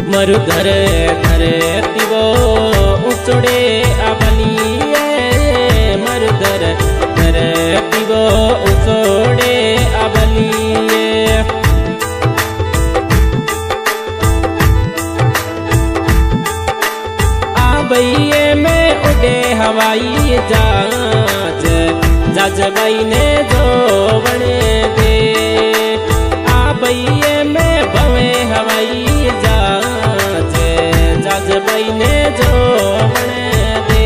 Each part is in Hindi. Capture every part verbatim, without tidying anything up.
मरु घर घर तिवो उचोड़े आबलिए मरु घर घर तिवो उचोड़े आबलिए आबइए में उड़े हवाई जहाज जज भाई ने जो बने दे आबइए में भवे हवाई जहाज जज भाई ने जो बने दे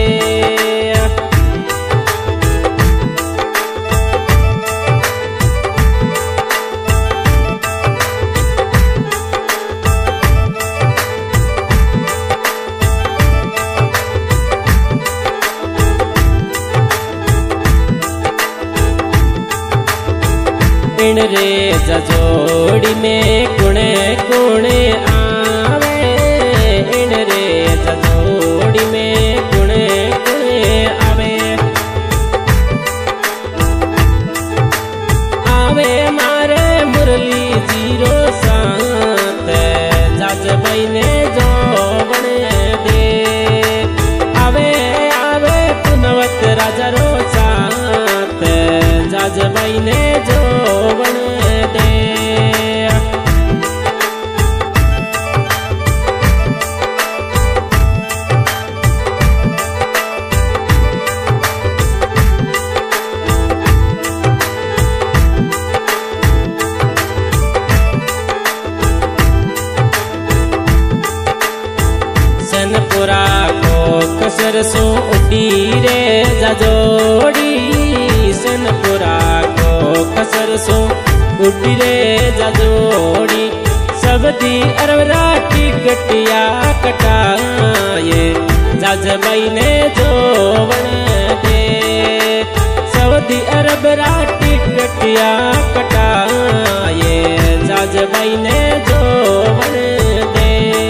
इन रे जजोड़ी में कुणे कुणे आवे इन रे जजोड़ी में कुणे कुणे आवे आवे मारे मुरली जीरो साथ जज भाई ने जो बने दे आवे आवे पुनवत राजा रो साथ जज भाई ने जो सनपुरा को कसरसों उड़ी रे जजोड़ी सनपुरा को कसरसों उड़ी रे जजोड़ी सबदी अरवरा टिकटिया कटाए जज भाई ने जो बने दे सबदी अरबरा टिकटिया कटाए जज भाई ने जो बने दे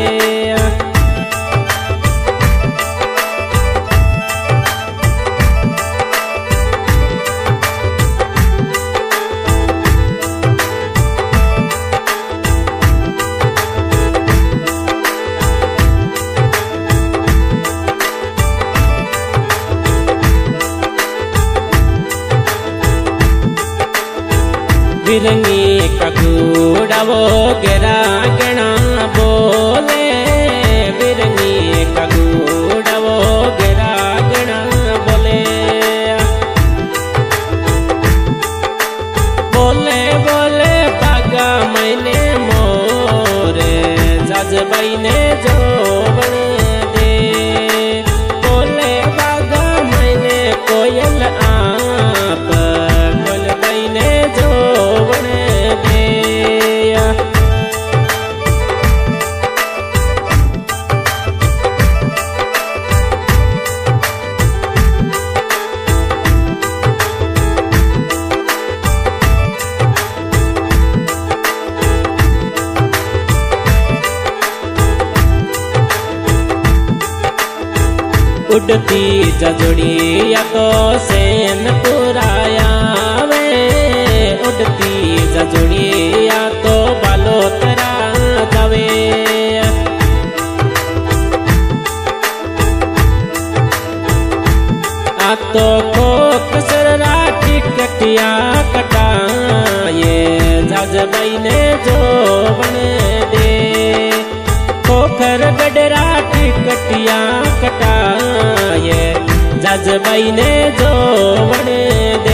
बिरंगी का कूड़ा वो गिरा गणा बोले बिरंगी का कूड़ा वो गिरा गणा बोले बोले बोले बागा मैंने मोरे जज भाई ने जो बने दे बोले बागा मैंने कोयल आप बोल भाई ने जो उड़ती जजोड़ी या तो सेन पुराया वे उड़ती जजोड़ी या तो बालोतरा जावे आ तो को कसरा टिकटिया कटाए जज भाई ने जो बने दे खोखर गडरा टिकटिया कटाए जज भाई ने जो बने दे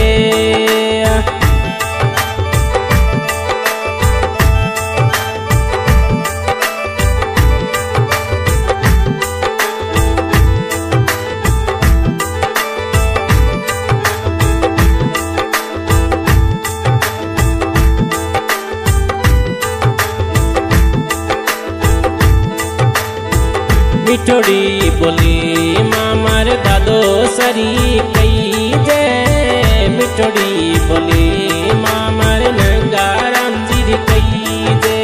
मिठोड़ी बोली मामार दादो सरी कई जे मिठोड़ी बोली मामार नंगाराम जी कई जे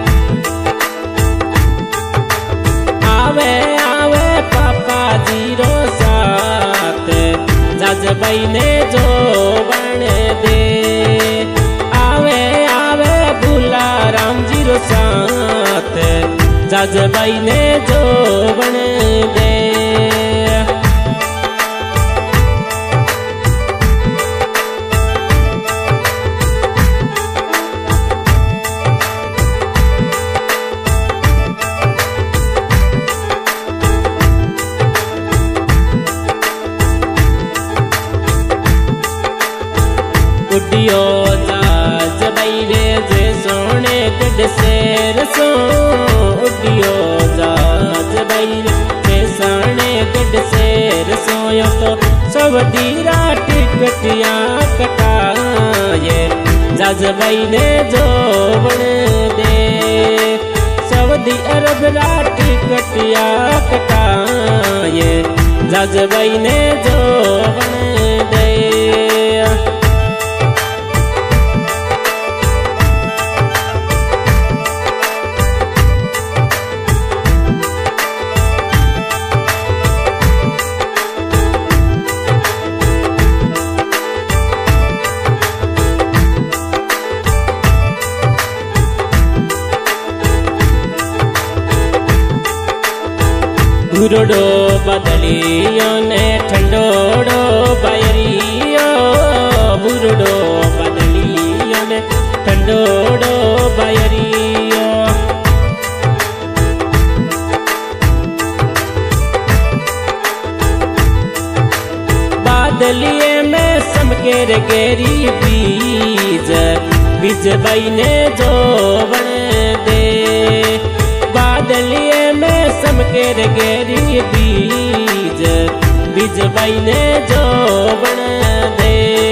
आवे आवे पापा जीरो साथ जज भाई ने जो बने दे आवे आवे भूला राम जीरो साथ जाजबाई ने जोवण दे। उडियो जाजबाई रे जे सोने गढ़ शेर सो, उडियो जाजबाई रे जे सोने गढ़ शेर सो। यो तो सऊदी रा टिकटिया कटाए जाजबाई ने जोवण दे। सऊदी अरब रा टिकटिया कटाए जाजबाई ने जोवण दे। बुरडो बदलियो ने ठंडोड़ो बायरियो, बुरडो बदलियो ने ठंडोड़ो बायरियो। बादलिए में समकेर गेरी बीज, बीज बाई ने जोवण दे। बादलिए में समकेर गेरी बीज, बीज बाई ने जोवण दे।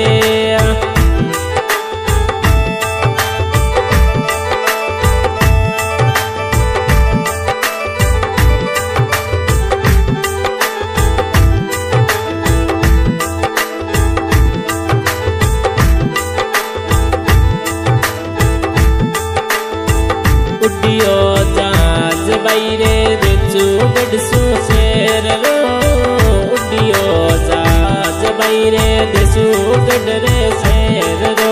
उडियो जाजबाई रे देचू गढ़ सू शेर रो, उडियो जाजबाई रे देचू गढ़ रे शेर रो।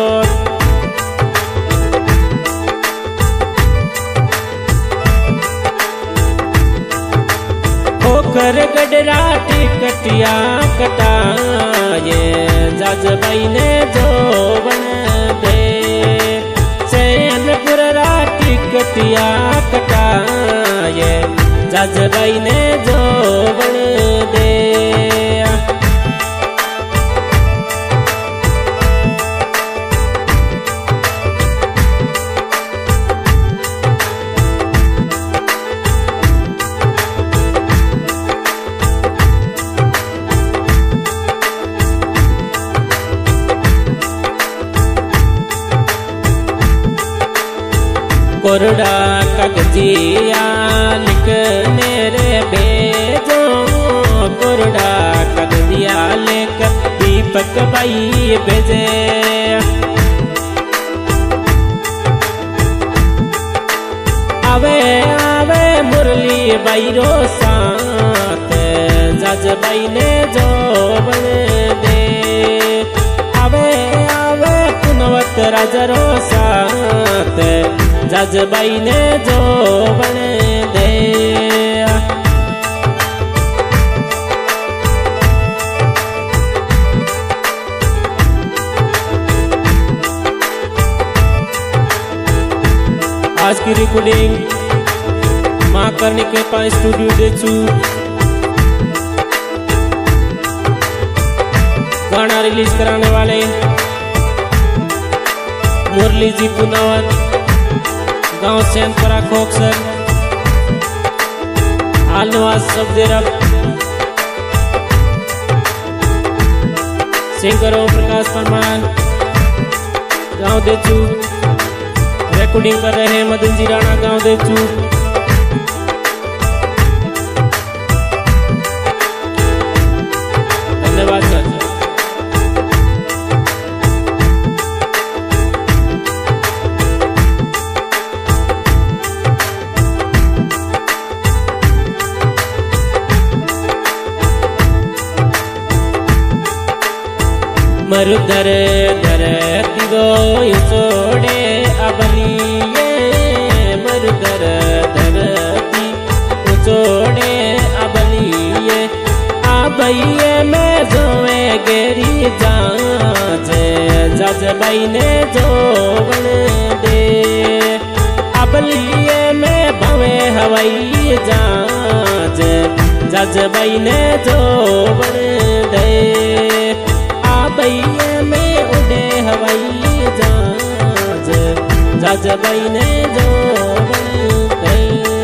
खोखर गढ़रा टिकटिया कटाए जाजबाई ने जोवण दे। चैनपुर रा टिकटिया कटाए जाजबाई ने जोवण दे। कोरडा कागजिया लिखने रे भेजो, कोरडा कागजिया लिख दीपक बाई भेजे। आवे आवे मुरली बाई रो साथ जाजबाई ने जोवण दे। आवे आवे कुनवत राजा रो साथ जाजबाई ने जोवण दे। आज की रिकॉर्डिंग माँ करने के पास स्टूडियो देचू। गाना रिलीज कराने वाले मुरली जी पुनावन, गांव चैनपुरा खोकसर, आलनवाज सबदेरब। सिंगर ओम प्रकाश परमार, गांव देचू। रिकॉर्डिंग कर रहे हैं मदन जी राणा, गांव देचू। धन्यवाद सर। मरुदर धरती गो छोड़े अबलिए, मरुदर धरती जजबाई ने जोवण दे। अबलिए में भवे हवाई जहाज जजबाई ने जोवण दे। आबैये में उड़े हवाई जहाज जजबाई ने जोवण दे।